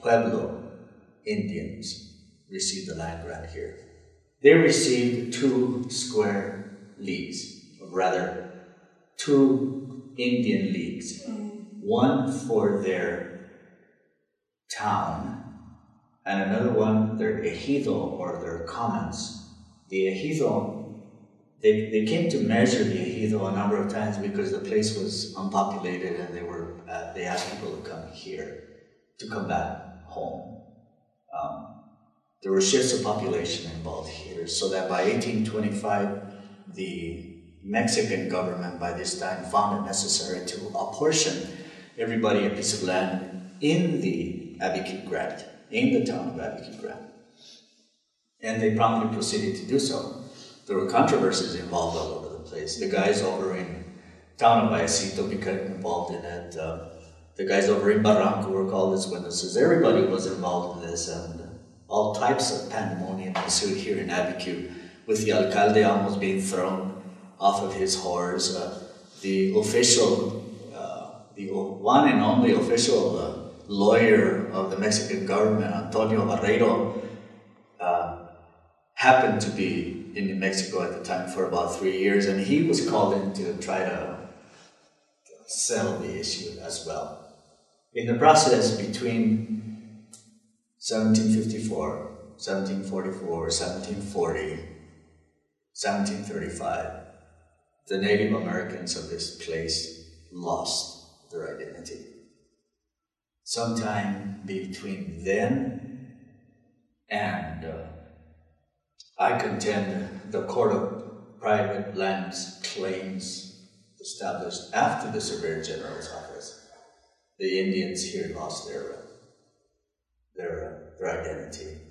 Pueblo Indians received the land grant here. They received 2 square leagues, or rather 2 Indian leagues. One for their town, and another one their ejido, or their commons. The ejido, they came to measure the ejido a number of times because the place was unpopulated, and they asked people to come here, to come back home. There were shifts of population involved here, so that by 1825, the Mexican government by this time found it necessary to apportion everybody a piece of land in the Abiquiu Grant, in the town of Abiquiu Grant. And they promptly proceeded to do so. There were controversies involved all over the place. The guys over in town of Vallecito became involved in it. The guys over in Barranco were called as witnesses. Everybody was involved in this, and all types of pandemonium ensued here in Abiquiu, with the alcalde almost being thrown off of his horse. The official, the one and only official lawyer of the Mexican government, Antonio Barreiro, happened to be in New Mexico at the time for about 3 years, and he was called in to try to settle the issue as well. In the process between 1754, 1744, 1740, 1735, the Native Americans of this place lost their identity. Sometime between then and, I contend, the Court of Private Lands Claims established after the Surveyor General's office, the Indians here lost their identity.